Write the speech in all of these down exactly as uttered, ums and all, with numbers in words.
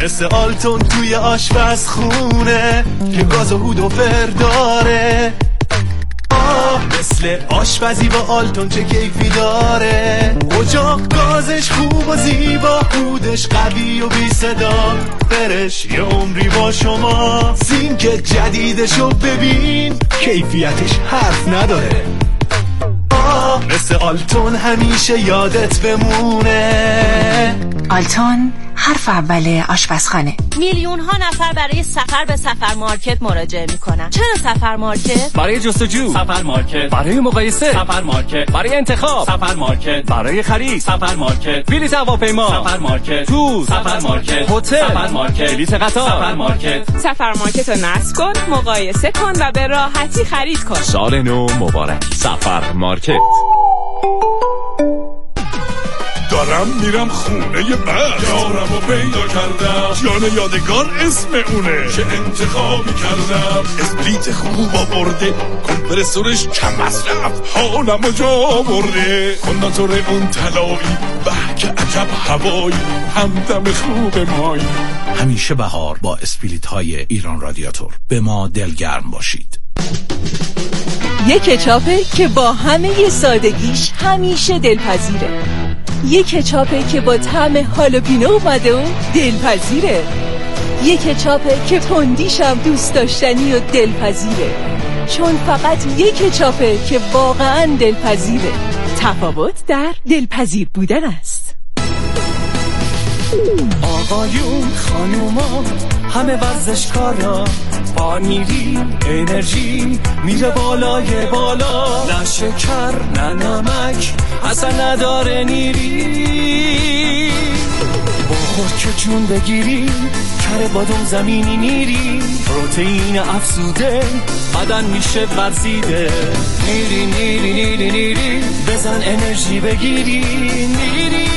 مثل آلتون توی آشپزخونه که گاز و هود و فر داره. مثل آشپزی با آلتون چه کیفی داره. اجاق گازش خوب و زیبا، هودش قوی و بی صدا، فرش یه عمری با شما. سینک جدیدشو ببین، کیفیتش حرف نداره. مثل آلتون همیشه یادت بمونه. آلتون حرف اول آشپزخانه. میلیون ها نفر برای سفر به سفر مارکت مراجعه میکنن. چرا سفر مارکت؟ برای جستجو سفر مارکت، برای مقایسه سفر مارکت، برای انتخاب سفر مارکت، برای خرید سفر مارکت، بلیط هواپیما سفر مارکت، تور سفر مارکت، هتل سفر مارکت، بلیط قطار سفر مارکت. سفر مارکت رو نصب کن، مقایسه کن و به راحتی خرید کن. سال نو مبارک. سفر مارکت. دارم میرم خونه بعد، یارم رو پیدا کردم، جان یادگار اسم اونه، چه انتخابی کردم. اسپریت خوب آورده، کمپرسورش کم مصرف، حالم رو جا برده. کنداتور اون طلایی، به که عجب هوایی، همدم خوب مایی. همیشه بهار با اسپریت های ایران رادیاتور. به ما دلگرم باشید. یک کچاپه که با همه سادگیش همیشه دلپذیره. یک کچاپه که با طعم هالوپینو اومده و دلپذیره. یک کچاپه که تندیش هم دوست داشتنی و دلپذیره. چون فقط یک کچاپه که واقعا دلپذیره. تفاوت در دلپذیر بودن است. آقایون خانوما همه ورزشکارا، با نیری انرژی میره بالای بالا. نه شکر نه نمک اصلا نداره نیری. بخور که جون بگیری، کره بادم زمینی نیری. پروتئین افزوده بدن میشه ورزیده. نیری نیری نیری نیری بزن انرژی بگیری. نیری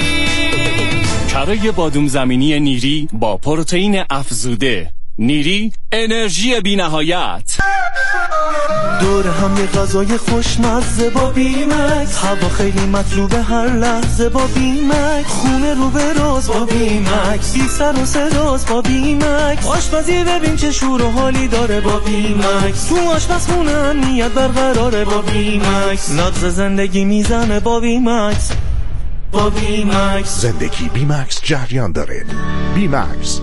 کره بادوم زمینی نیری با پروتئین افزوده. نیری انرژی بی نهایت. دور هم یه غذای خوشمزه با بیمکس، هوا خیلی مطلوبه هر لحظه با بیمکس. خونه رو به راز با بیمکس، بی سر و صداست با بیمکس. آشپزی ببین چه شور و حالی داره با بیمکس. تو آشپزخونه امنیت برقراره با بیمکس. نبض زندگی میزنه با بیمکس. با بیمکس زندگی بیمکس جریان داره. بیمکس.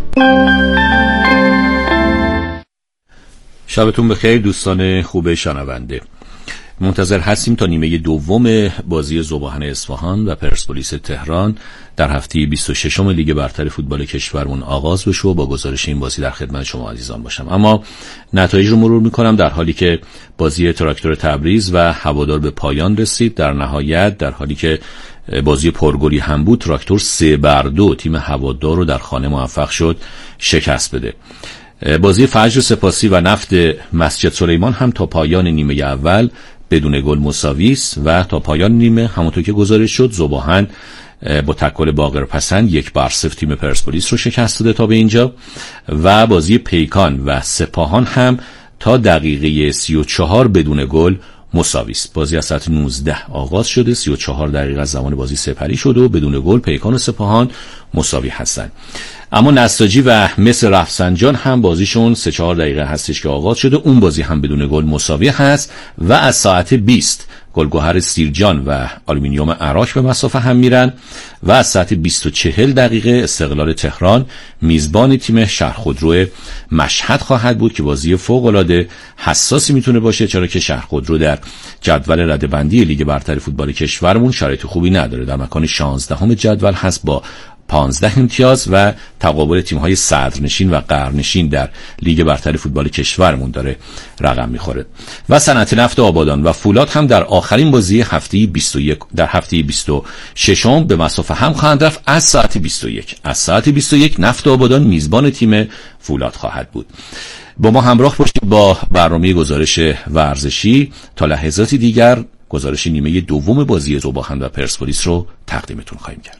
شبتون بخیر دوستان خوب شنونده. منتظر هستیم تا نیمه دوم بازی ذوباهن اصفهان و پرسپولیس تهران در هفته بیست و ششم لیگ برتر فوتبال کشورمون آغاز بشه و با گزارش این بازی در خدمت شما عزیزان باشم. اما نتایج رو مرور میکنم. در حالی که بازی تراکتور تبریز و هوادار به پایان رسید، در نهایت در حالی که بازی پرگلی هم بود، تراکتور سه بر دو تیم هوادار رو در خانه موفق شد شکست بده. بازی فجر سپاسی و نفت مسجد سلیمان هم تا پایان نیمه اول بدون گل مساوی است و تا پایان نیمه همونطور که گزارش شد ذوباهن با تکل باقرپسند یک بر صفر تیم پرسپولیس رو شکست داده تا به اینجا. و بازی پیکان و سپاهان هم تا دقیقه سی و چهار بدون گل مساوی است. بازی از ساعت نوزده آغاز شده، سی و چهار دقیقه از زمان بازی سپری شده و بدون گل پیکان و سپاهان مساوی هستند. اما نساجی و مس رفسنجان هم بازیشون سه چهار دقیقه هستش که آغاز شده، اون بازی هم بدون گل مساوی هست و از ساعت بیست گلگهر سیرجان و آلومینیوم عراق به مسافه هم میرن و از ساعت بیست و چهل دقیقه استقلال تهران میزبان تیم شهرخودرو مشهد خواهد بود که بازی فوق العاده حساسی میتونه باشه، چرا که شهرخودرو در جدول رده‌بندی لیگ برتر فوتبال کشورمون شرایط خوبی نداره، در مکان شانزدهم جدول هست با پانزده امتیاز و تقابل تیم‌های صدرنشین و قرنشین در لیگ برتر فوتبال کشورمون داره رقم می‌خوره. و صنعت نفت آبادان و فولاد هم در آخرین بازی هفته بیست و یک در هفته بیست و ششم به مسافه هم خواهند رفت. از ساعت بیست و یک از ساعت بیست و یک نفت آبادان میزبان تیم فولاد خواهد بود. با ما همراه باشید با برنامه گزارش ورزشی. تا لحظاتی دیگر گزارش نیمه دوم بازی ذوباهن و پرسپولیس رو تقدیمتون خواهیم کرد.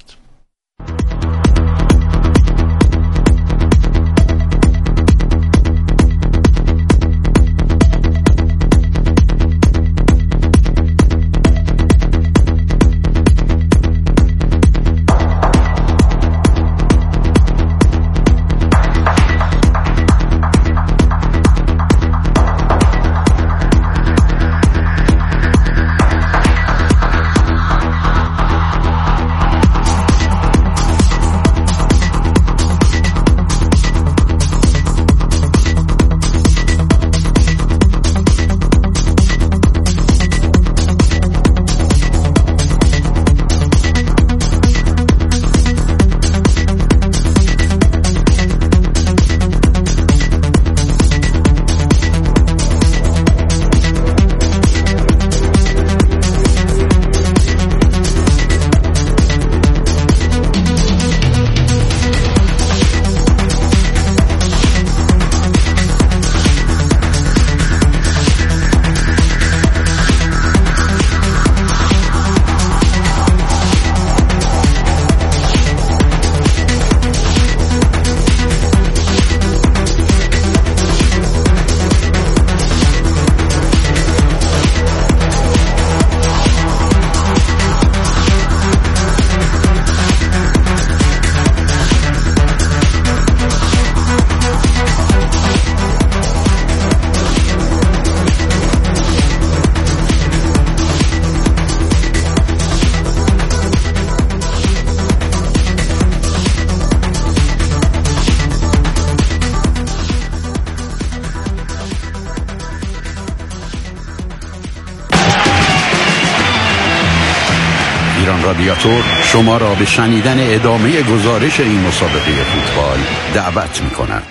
رادیاتور شما را به شنیدن ادامه گزارش این مسابقه فوتبال دعوت می‌کند.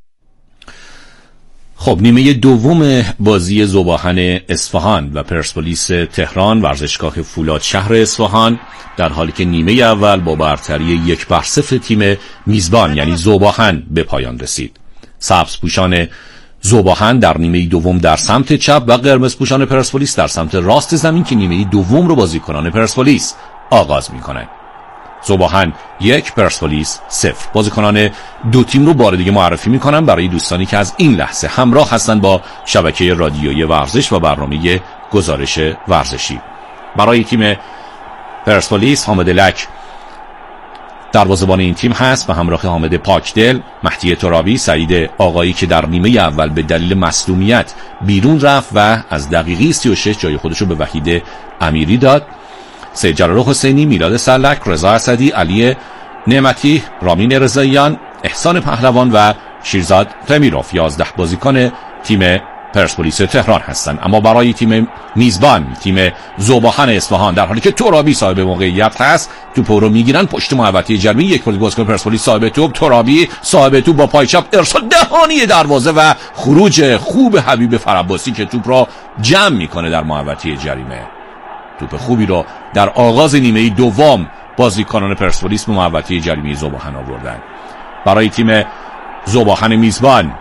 خب نیمه دوم بازی ذوباهن اصفهان و پرسپولیس تهران ورزشگاه فولاد شهر اصفهان، در حالی که نیمه اول با برتری یک بر صفر تیم میزبان یعنی ذوباهن به پایان رسید. سبزپوشان ذوباهن در نیمه دوم در سمت چپ و قرمز پوشان پرسپولیس در سمت راست زمین که نیمه دوم رو بازیکنان پرسپولیس آغاز می‌کنند. ذوباهن یک، پرسپولیس صفر. بازیکنان دو تیم رو بار دیگه معرفی میکنم برای دوستانی که از این لحظه همراه هستند با شبکه رادیویی ورزش و برنامه گزارش ورزشی. برای تیم پرسپولیس حامد لک دروازه‌بان این تیم هست و همراه حامد پاکدل، مهدی ترابی، سعید آقایی که در نیمه اول به دلیل مصدومیت بیرون رفت و از دقیقه سی و شش جای خودش رو به وحید امیری داد، سید جلال حسینی، میلاد سرلک، رضا اسدی، علی نعمتی، رامین رضاییان، احسان پهلوان و شیرزاد تمیروف یازده بازیکن تیم پرسپولیس تهران هستند. اما برای تیم میزبان تیم ذوباهن اصفهان، در حالی که ترابی صاحب موقعیت هست، توپ رو میگیرن پشت محوطه جرمی، یک بازیکن پرسپولیس صاحب توپ، ترابی صاحب توپ با پای چپ ارسال دهانی دروازه و خروج خوب حبیب فرعباسی که توپ را جمع میکنه در محوطه جریمه. توپ خوبی رو در آغاز نیمه دوم بازیکنان پرسپولیس به محوطه جریمه ذوباهن آوردن. برای تیم ذوباهن میزبان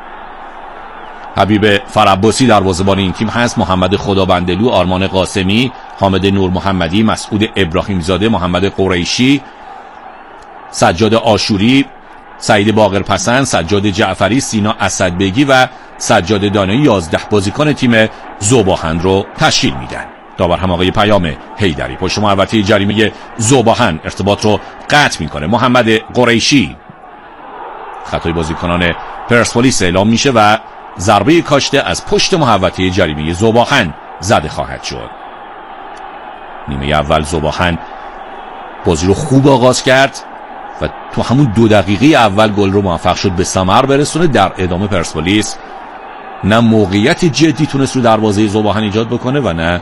حبیب فرعباسی دروازه‌بان این تیم هست، محمد خدابندلو، آرمان قاسمی، حامد نور محمدی، مسعود ابراهیم زاده، محمد قریشی، سجاد آشوری، سعید باقرپسند، سجاد جعفری، سینا اسدبگی و سجاد دانایی یازده بازیکن تیم ذوباهن رو تشکیل میدن. داور هم آقای پیام حیدری پشت محوطه جریمه ذوباهن ارتباط رو قطع میکنه. محمد قریشی، خطای بازیکنان پرسپولیس اعلام میشه و ضربه کاشته از پشت محوطه جریمه ذوباهن زده خواهد شد. نیمه اول ذوباهن بازی رو خوب آغاز کرد و تو همون دو دقیقه اول گل رو موفق شد به ثمر برسونه. در ادامه پرسپولیس نه موقعیت جدی تونست رو دروازه ذوباهن ایجاد بکنه و نه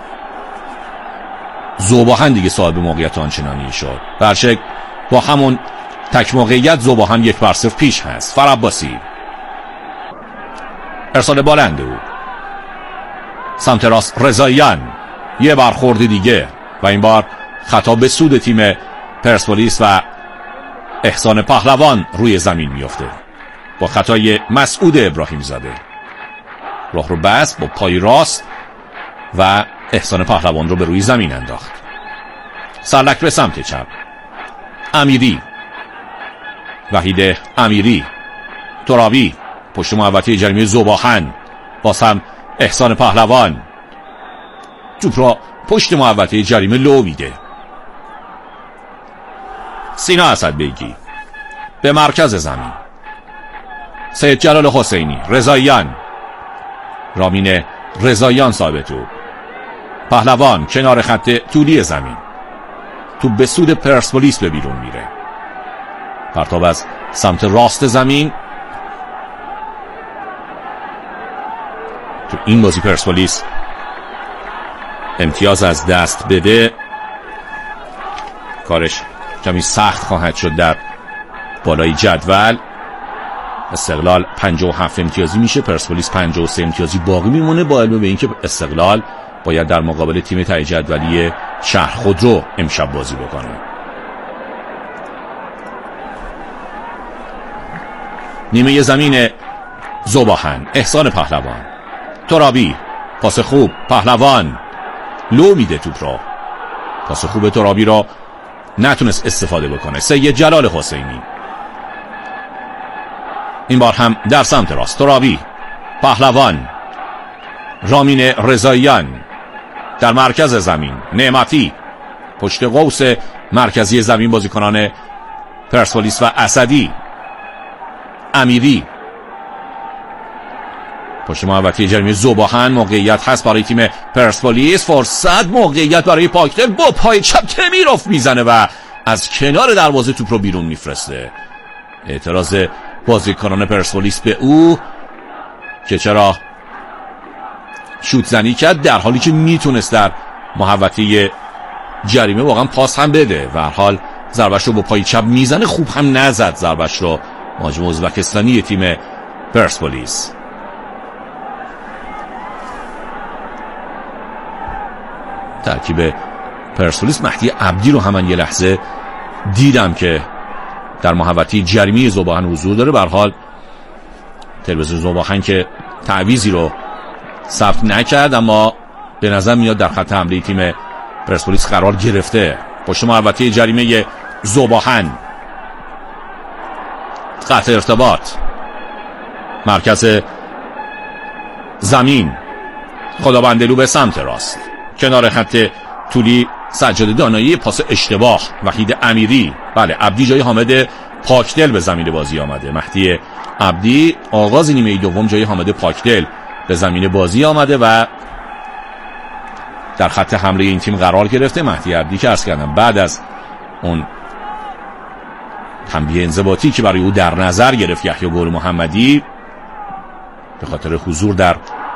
ذوباهن دیگه صاحب موقعیت آنچنانی شد. برشک با همون تک موقعیت ذوباهن یک بر صفر پیش هست. فرعباسی، ارسال بالنده او سمت راست رضاییان، یه برخورد دیگه و این بار خطا به سود تیم پرسپولیس و احسان پهلوان روی زمین میفته با خطای مسعود ابراهیم زاده. راه رو بست با پای راست و احسان پهلوان رو به روی زمین انداخت. سرلک به سمت چپ، امیری، وحید امیری، ترابی پشت محوطه جریمه ذوباهن، باز هم احسان پهلوان توپ را پشت محوطه جریمه لو میده. سینا اسدبگی به مرکز زمین، سید جلال حسینی، رضاییان، رامین رضاییان صاحب توپ، پهلوان کنار خط طولی زمین، توپ به سود پرسپولیس به بیرون میره. پرتاب از سمت راست زمین. تو این بازی پرسپولیس امتیاز از دست بده کارش کمی سخت خواهد شد در بالای جدول. استقلال پنجاه و هفت امتیازی میشه، پرسپولیس پنجاه و سه امتیازی باقی میمونه، با علم به اینکه استقلال باید در مقابل تیم ته جدولی شهر خودرو امشب بازی بکنه. نیمه زمین ذوباهن، احسان پهلوان، ترابی، پاس خوب، پهلوان لو میده توپ را، پاس خوب ترابی را نتونست استفاده بکنه. سید جلال حسینی این بار هم در سمت راست، ترابی، پهلوان، رامین رضاییان در مرکز زمین، نعمتی پشت قوس مرکزی زمین بازیکنان پرسپولیس و اسدی، امیری پشت محوطه جریمه ذوباهن. موقعیت هست برای تیم پرسپولیس، فرصت، موقعیت برای پاکدل، با پای چپ تمیروف میزنه و از کنار دروازه توپ رو بیرون میفرسته. اعتراض بازیکنان پرسپولیس به او که چرا شوت زنی کرد در حالی که میتونست در محوطه جریمه واقعا پاس هم بده و هر حال ضربش رو با پای چپ میزنه، خوب هم نزد ضربش رو مهاجم ازبکستانی تیم پرسپولیس. ترکیب پرسپولیس مهدی عبدی رو هم یه لحظه دیدم که در محوطه جریمه ذوباهن حضور داره. به هر حال تلویزیون ذوباهن که تعویضی رو ثبت نکرد، اما به نظر میاد در خط حمله تیم پرسپولیس قرار گرفته. پشت محوطه جریمه ذوباهن، قطع ارتباط، مرکز زمین، خدابندلو به سمت راست، کنار خط طولی سجاد دانایی، پاس اشتباه وحید امیری. بله عبدی جای حامد پاکدل به زمین بازی آمده. مهدی عبدی آغاز نیمه دوم جای حامد پاکدل به زمین بازی آمده و در خط حمله این تیم قرار گرفته. مهدی عبدی که عرض کردم بعد از اون تنبیه انضباطی که برای او در نظر گرفت یحیی گل محمدی به خاطر حضور در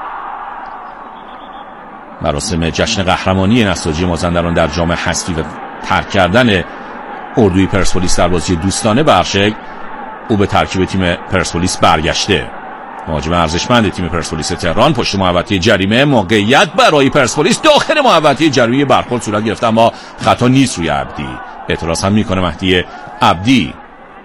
مراسم جشن قهرمانی نساجی مازندران در جام حذفی و ترک کردن اردوی پرسپولیس در بازی دوستانه به هر شکل او به ترکیب تیم پرسپولیس برگشته. مهاجم ارزشمند تیم پرسپولیس تهران پشت محوطه جریمه، موقعیت برای پرسپولیس داخل محوطه جریمه، برخورد صورت گرفت اما خطا نیست روی عبدی. اعتراض هم میکنه مهدی عبدی.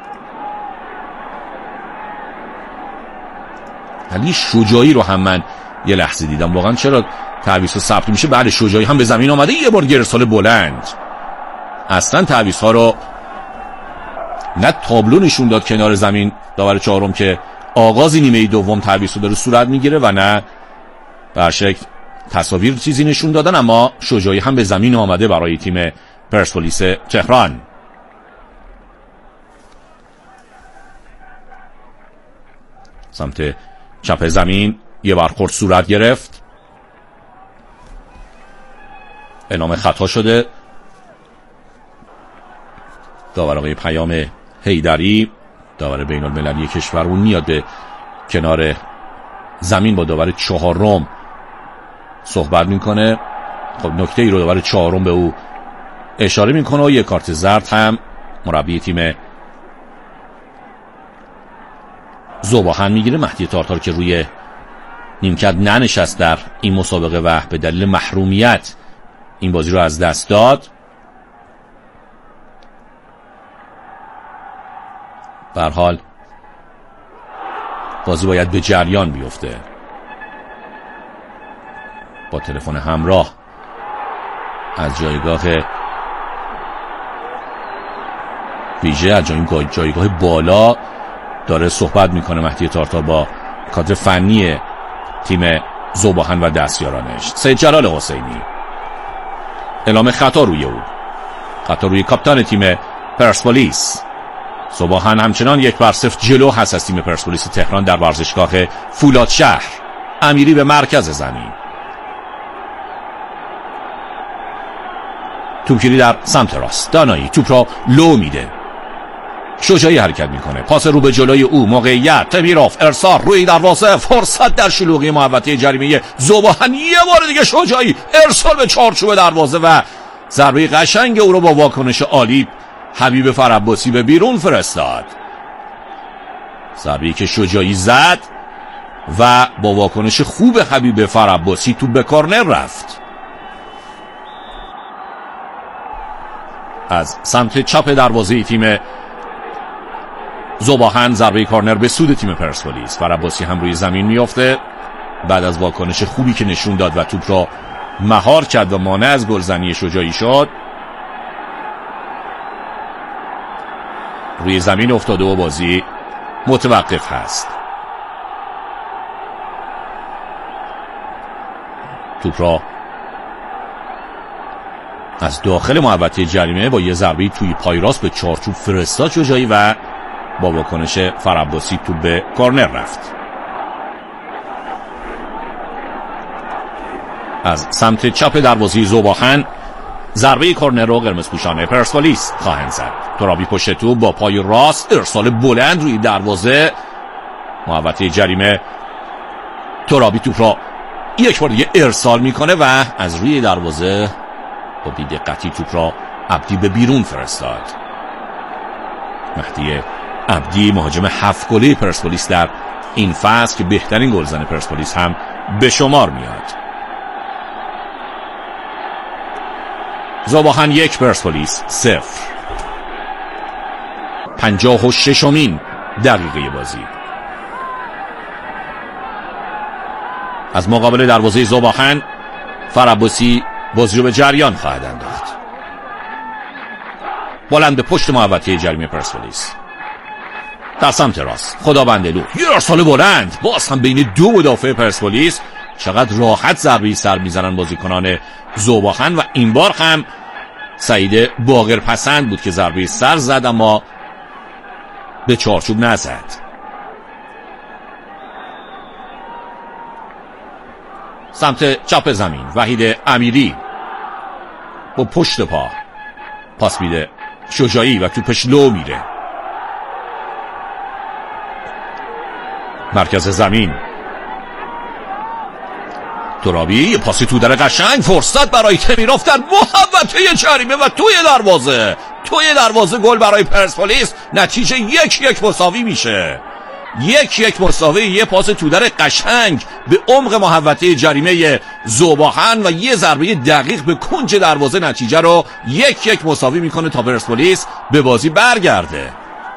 علی شجاعی رو هم من یه لحظه دیدم واقعا چرا تعویض ثبت میشه. بعد شجاعی هم به زمین آمده، یه بار گرسال بلند. اصلا تعویض ها رو نه تابلو نشون داد کنار زمین داور چهارم که آغاز نیمه دوم تعویض رو داره صورت میگیره و نه به شکل تصاویر چیزی نشون دادن، اما شجاعی هم به زمین آمده برای تیم پرسپولیس تهران. سمت چپ زمین یه برخورد صورت گرفت، اعلام خطا شده. داور آقای پیام حیدری، داور بین المللی کشور، اون میاد به کنار زمین با داور چهارم صحبت میکنه. خب نکته ای رو داور چهارم به او اشاره میکنه و یک کارت زرد هم مربی تیم ذوباهن میگیره. مهدی تارتار که روی نیمکت ننشست در این مسابقه و به دلیل محرومیت این بازی رو از دست داد. به هر حال بازی باید به جریان بیفته. با تلفن همراه از جایگاه ویژه، از جایگاه بالا داره صحبت میکنه مهدی تارتار با کادر فنی تیم ذوباهن و دستیارانش. سید جلال حسینی، اعلام خطا روی او، خطا روی کاپیتان تیم پرسپولیس. ذوباهن همچنان یک بر صفر جلو هست از تیم پرسپولیس تهران در ورزشگاه فولادشهر. امیری به مرکز زمین، توپگیری در سمت راست، دانایی توپ را لو میده، شجاعی حرکت میکنه، پاس رو به جلوی او، موقعیت، تمیروف، ارسال روی دروازه، فرصت در شلوغی محوطه جریمه ذوباهن. یه بار دیگه شجاعی ارسال به چارچوب دروازه و ضربه قشنگ او رو با واکنش عالی حبیب فرعباسی به بیرون فرستاد. ضربه‌ای که شجاعی زد و با واکنش خوب حبیب فرعباسی توپ به کورنر رفت. از سمت چپ دروازه تیم ذوباهن ضربه کورنر به سود تیم پرسپولیس. فرعباسی هم روی زمین میافته بعد از واکنش خوبی که نشون داد و توپ را مهار کرد و مانع از گلزنی شجاعی شد. روی زمین افتاده و بازی متوقف هست. توپ را از داخل محوطه جریمه با یه ضربه توی پای راست به چارچوب فرستاد شجاعی و با واکنش فرعباسی توپ به کورنر رفت. از سمت چپ دروازه ذوباهن ضربه کورنر رو قرمز پوشان پرسپولیس خواهند زد. ترابی پشت توپ با پای راست، ارسال بلند روی دروازه، محوطه جریمه. ترابی توپ را یک بار دیگه ارسال میکنه و از روی دروازه با بی‌دقتی توپ را عبدی به بیرون فرستاد. مهدی عبدی مهاجم هفت گله پرسپولیس در این فصل که بهترین گلزن پرسپولیس هم به شمار میاد. زوباهن یک پرسپولیس صفر. پنجاه و ششمین دقیقه بازی. از مقابل دروازه زوباهن فراباسی بازی رو به جریان خواهد انداخت. بلند به پشت محوطه جریمه پرسپولیس در سمت راست خداوندلو، یه ارسال بلند باز هم بین دو مدافع پرسپولیس. چقدر راحت ضربه سر میزنن بازیکنان زوباهن و این بار هم سعید باقر پسند بود که ضربه سر زد اما به چارچوب نزد. سمت چپ زمین وحید امیری با پشت پا پاس میده شجاعی و توپش لو میره. مرکز زمین ترابی، یه پاسی تو در قشنگ، فرصت برای تمیروف در محوطه جریمه و توی دروازه توی دروازه گل برای پرسپولیس. نتیجه یک یک مساوی میشه. یک یک مساوی. یه پاس تو در قشنگ به عمق محوطه جریمه زوباهن و یه ضربه دقیق به کنج دروازه نتیجه رو یک یک مساوی میکنه تا پرسپولیس به بازی برگرده.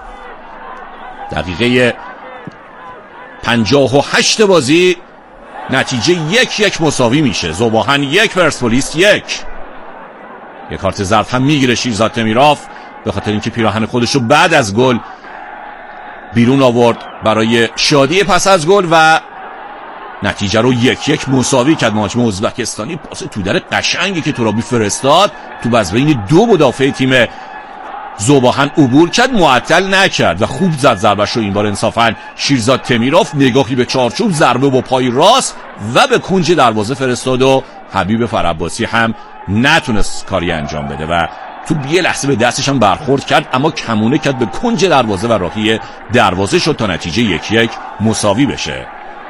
دقیقه پنجاه و هشت بازی نتیجه یک یک مساوی میشه. زوباهن یک پرسپولیس یک. یک کارت زرد هم میگیره شیرزاد تمیروف به خاطر اینکه پیراهن خودش رو بعد از گل بیرون آورد برای شادی پس از گل و نتیجه رو یک یک مساوی کرد. مهاجم ازبکستانی پاس تو در قشنگی که ترابی فرستاد تو از بین دو مدافع تیم زوباهن عبور کرد، معطل نکرد و خوب زد ضربش رو. این بار انصافا شیرزاد تمیروف نگاهی به چارچوب، ضربه با پای راست و به کنج دروازه فرستاد و حبیب فراباسی هم نتونست کاری انجام بده و تو یه لحظه به دستش هم برخورد کرد اما کمونه کرد به کنج دروازه و راهی دروازه شد تا نتیجه یک یک مساوی بشه.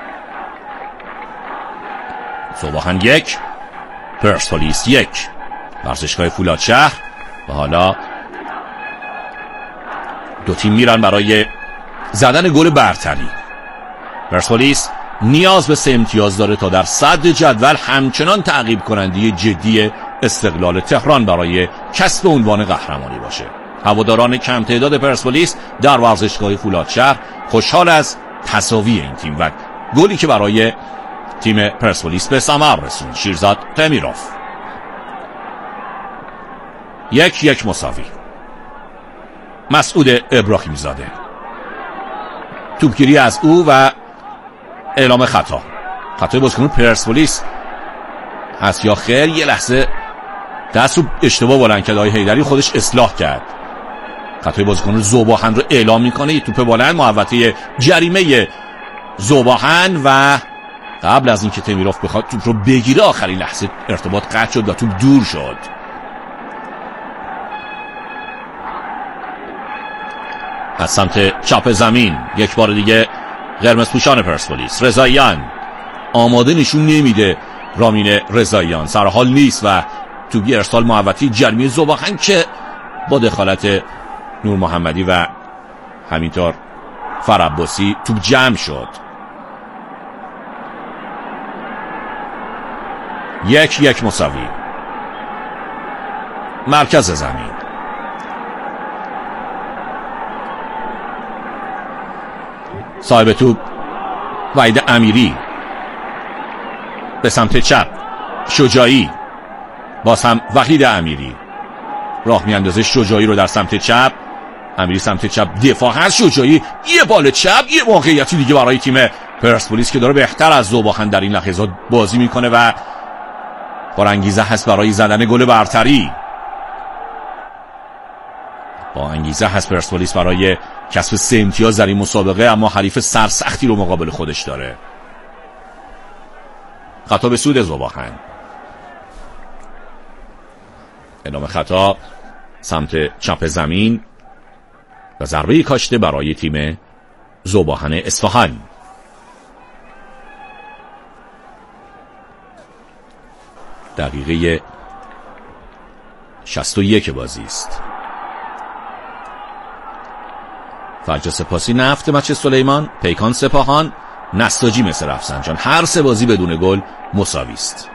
زوباهن یک پرسپولیس یک. ورزشگاه فولادشهر و حالا دو تیم میرن برای زدن گل برتری. پرسپولیس نیاز به سه امتیاز داره تا در صدر جدول همچنان تعقیب کننده جدی استقلال تهران برای کسب عنوان قهرمانی باشه. هواداران کم تعداد پرسپولیس در ورزشگاه فولادشهر خوشحال از تساوی این تیم و گلی که برای تیم پرسپولیس به ثمر رسوند. شیرزاد تمیروف یک یک مساوی. مسعود ابراهیم زاده توپگیری از او و اعلام خطا. خطای بازیکن پرسپولیس هست یا خیر؟ یه لحظه دست رو اشتباه بلند کرد. آقای حیدری خودش اصلاح کرد. خطای بازیکن زوباهن رو اعلام میکنه. یه توپ بلند محوطه جریمه زوباهن و قبل از اینکه تمیروف بخواد توپ رو بگیره آخرین لحظه ارتباط قطع شد و توپ دور شد. از سمت چپ زمین یک بار دیگه قرمز پوشان پرسپولیس رضاییان آماده نشون نمیده. رامین رضاییان سرحال نیست و توپی ارسال محوطه جریمه زوباهن که با دخالت نور محمدی و همینطور فراباسی توپ جمع شد. یک یک مساوی. مرکز زمین صاحب توپ وحید امیری به سمت چپ شجاعی، باز هم وحید امیری راه میاندازه شجاعی رو در سمت چپ. امیری سمت چپ دفاع هست. شجاعی یه بال چپ، یه موقعیتی دیگه برای تیم پرسپولیس که داره بهتر از زوباهن در این لحظات بازی میکنه و پرانگیزه هست برای زدن گل برتری. با انگیزه هست پرسپولیس برای کسب سه امتیاز در این مسابقه اما حریف سرسختی رو مقابل خودش داره. خطا به سود زوباهن. اعلام خطا سمت چپ زمین و ضربه کاشته برای تیم زوباهن اصفهان. دقیقه شصت و یک بازی است. فرجا سپاسی، نفت مچ سلیمان، پیکان سپاهان، نساجی مثل رفسنجان، هر سه بازی بدون گل مساوی است.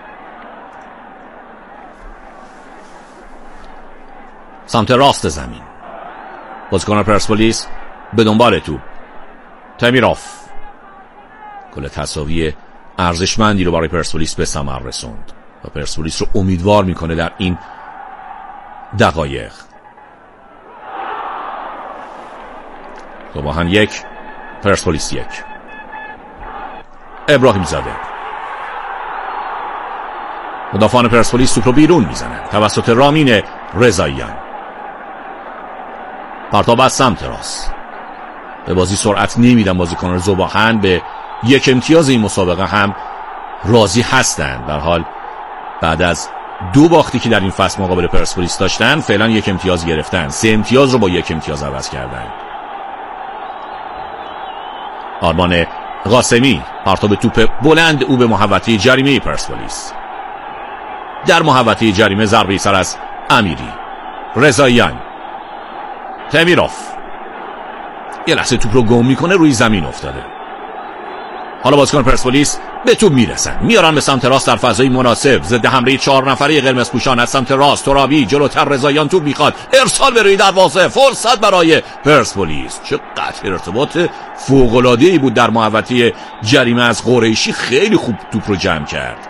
سمت راست زمین بازیکن پرسپولیس به دنبال توپ، تمیروف گل تساوی ارزشمندی رو برای پرسپولیس به ثمر رسوند و پرسپولیس رو امیدوار میکنه در این دقایق. زوباهن یک، پرسپولیس یک. ابراهیم زاده، مدافعان پرسپولیس توپ رو بیرون میزنن توسط رامین رضاییان. پرتاب از سمت راست، به بازی سرعت نمیدن بازیکنان زوباهن، به یک امتیاز این مسابقه هم راضی هستند. در حال بعد از دو باختی که در این فصل مقابل پرسپولیس داشتن، فعلا یک امتیاز گرفتن، سه امتیاز رو با یک امتیاز عوض کردن. آرمان قاسمی، پرتاب توپ بلند او به محوطه جریمه پرسپولیس. در محوطه جریمه ضربه سر از امیری. رضاییان، تمیروف یه لحظه توپ رو گم میکنه، روی زمین افتاده. حالا بازیکن پرسپولیس به توپ میرسن، میارن به سمت راست در فضای مناسب، ضد حمله چهار نفره قرمز پوشان از سمت راست. ترابی جلوتر، رضاییان توپ میخواد، ارسال به روی دروازه، فرصت برای پرسپولیس. چه قطع ارتباط فوق العاده ای بود در محوطه جریمه از قریشی. خیلی خوب توپ رو جمع کرد،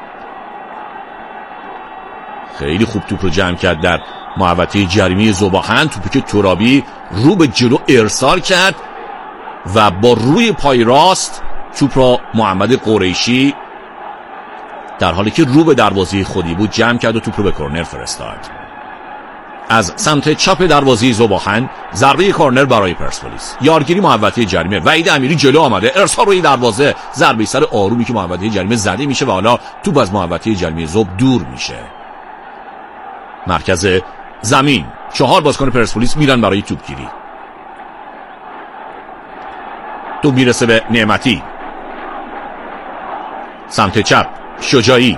خیلی خوب توپ رو جمع کرد در محوطه جریمه زوباهن. توپی که ترابی رو به جلو ارسال کرد و با روی پای راست توپ را محمد قریشی در حالی که رو به دروازه خودی بود جمع کرد و توپ رو به کرنر فرستاد. از سمت چپ دروازه زوباهن ضربه کرنر برای پرسپولیس. یارگیری محوطه جریمه، وحید امیری جلو آمده، ارسال روی دروازه، ضربه سر آرومی که محوطه جریمه زده میشه و حالا توپ از محوطه جریمه زوب دور میشه. مرکز زمین چهار بازیکن پرسپولیس میرن برای توپگیری. توپ میرسه به نعمتی، سمت چپ شجاعی،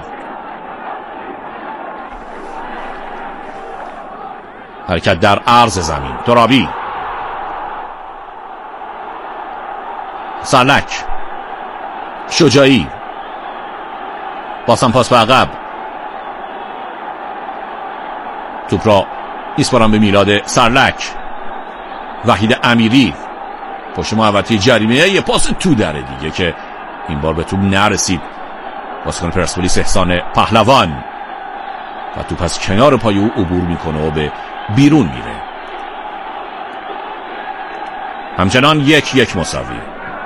حرکت در عرض زمین. ترابی، سرلک، شجاعی، باسم پاس به عقب. توپ را میسپارن به میلاد سرلک. وحید امیری پشت محوطه جریمه، یه پاس تو دره دیگه که این بار به توپ نرسید. بازیکن پرسپولیس احسان پهلوان و توپ از کنار پای او عبور میکنه و به بیرون میره. همچنان یک یک مساوی.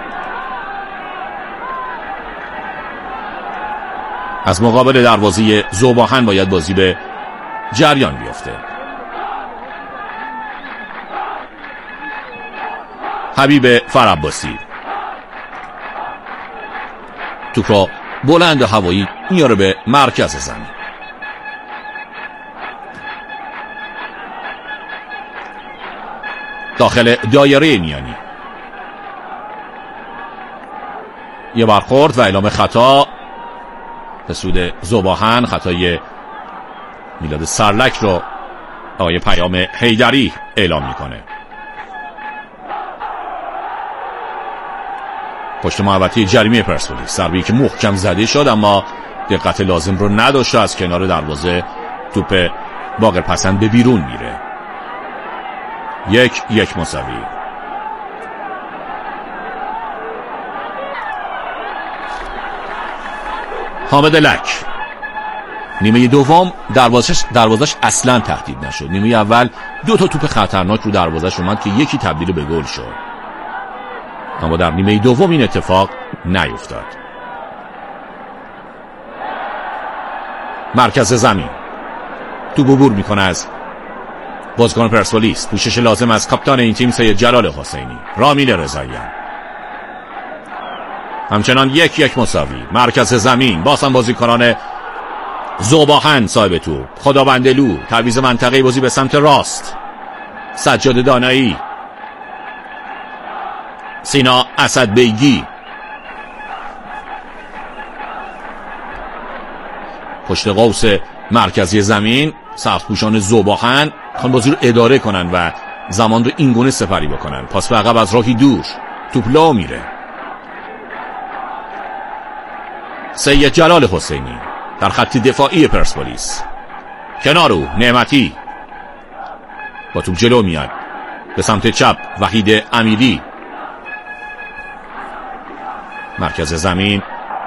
از مقابل دروازه زوباهن باید بازی به جریان بیفته. حبیب فرعباسی توپ را بلند هوایی میاره به مرکز زمین. داخل دایره میانی یه برخورد و اعلام خطا به سود زوباهن. خطای میلاد سرلک رو آقای پیام حیدری اعلام میکنه. پشت محوطه جریمه پرسپولیس، ضربه‌ای که محکم زده شد اما دقت لازم رو نداشت. از کنار دروازه توپ باقر پسند به بیرون میره. یک یک مساوی. حامد لک، نیمه دوم دروازش دروازش اصلا تهدید نشد. نیمه اول دو تا توپ خطرناک رو دروازش اومد که یکی تبدیل به گل شد، اما در نیمه دوم این اتفاق نیفتاد. مرکز زمین توپ عبور میکنه از بازیکن پرسپولیس. پوشش لازم از کاپیتان این تیم سید جلال حسینی. رامین رضاییان. همچنان یک یک مساوی. مرکز زمین باز هم بازیکنان زوباهن صاحب توپ. خداوندلو، تعویض منطقه بازی به سمت راست. سجاد دانایی، سینا اسدبیگی، پشت قوس مرکزی زمین سبزپوشان ذوب‌آهن خوان بازی رو اداره کنن و زمان رو اینگونه سپری بکنن. پاس به عقب از راهی دور، توپ لا میره. سید جلال حسینی در خط دفاعی پرسپولیس، کنار او نعمتی با توپ جلو میاد به سمت چپ. وحید امیری مرکز زمین،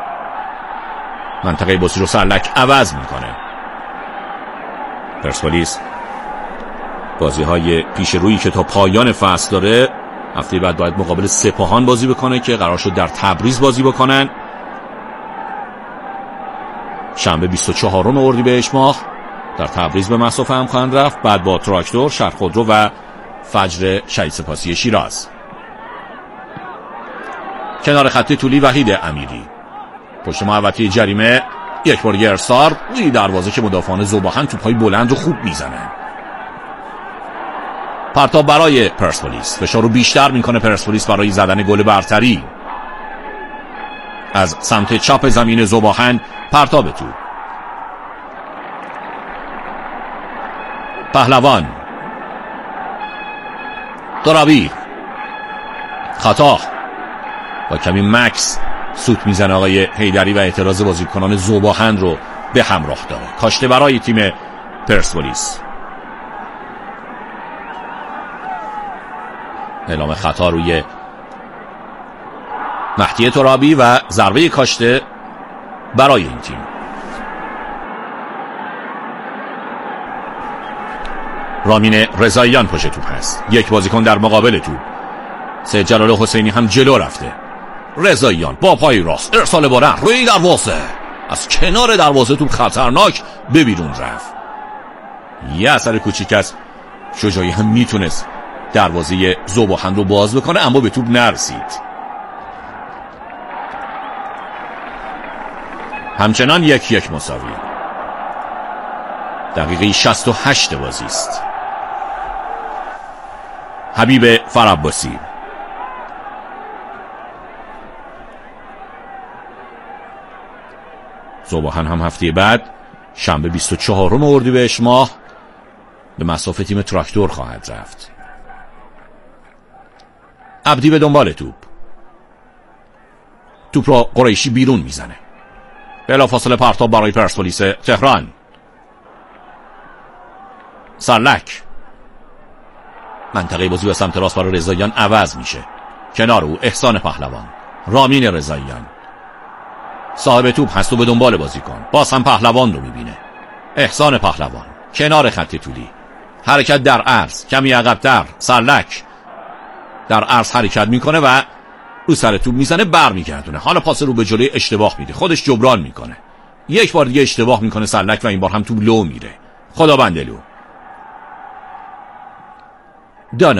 منطقه بازی رو سرلک عوض میکنه. پرسپولیس بازی های پیش رویی که تا پایان فصل داره، هفته بعد باید مقابل سپاهان بازی بکنه که قرار شد در تبریز بازی بکنن. شنبه بیست و چهارم اردیبهشت ماه در تبریز به مسافه هم خواهند رفت، بعد با تراکتور، شهرخودرو و فجر شهید سپاسی شیراز. کنار خط طولی وحید امیری، پشت محوطه جریمه یک بار ارسال روی دروازه که مدافعان ذوب‌آهن توپ‌های بلند رو خوب میزنن. پرتاب برای پرسپولیس، فشار رو بیشتر میکنه پرسپولیس برای زدن گل برتری. از سمت چپ زمین ذوب‌آهن پرتاب تو پهلوان، دراوی، خطا با کمی مکس سوت میزنه آقای حیدری و اعتراض بازیکنان ذوب‌آهن رو به همراه داره. کاشته برای تیم پرسپولیس، اعلام خطا روی مهدی ترابی و ضربه کاشته برای این تیم. رامین رضاییان پشت توپ هست، یک بازیکن در مقابل توپ. سید جلال حسینی هم جلو رفته. رضاییان با پای راست ارسال بلند روی دروازه، از کنار دروازه توپ خطرناک به بیرون رفت. یه اثر کوچیک از شجاعی هم میتونست دروازه ذوب‌آهن رو باز بکنه، اما به توپ نرسید. همچنان یک یک مساوی. دقیقه شصت و هشت بازی است. حبیب فرعباسی، ذوب‌آهن هم هفته بعد شنبه بیست و چهارم اردیبهشت ماه به مصاف تیم تراکتور خواهد رفت. عبدی به دنبال توپ، توپ را قریشی بیرون میزنه. بلافاصله پرتاب برای پرسپولیس تهران. سرلک، منطقه بازی به سمت راست برای رضاییان عوض میشه. کنار او احسان پهلوان، رامین رضاییان صاحب توپ هست و به دنبال بازی کن. باز هم پهلوان رو میبینه. احسان پهلوان کنار خط طولی، حرکت در عرض، کمی عقب‌تر. سرلک در عرض حرکت میکنه و رو سر توپ میزنه، بر میگردونه. حالا پاس رو به جلوی اشتباه میده، خودش جبران میکنه. یک بار دیگه اشتباه میکنه سرلک و این بار هم توپ لو میره. خدا بنده لو. دانا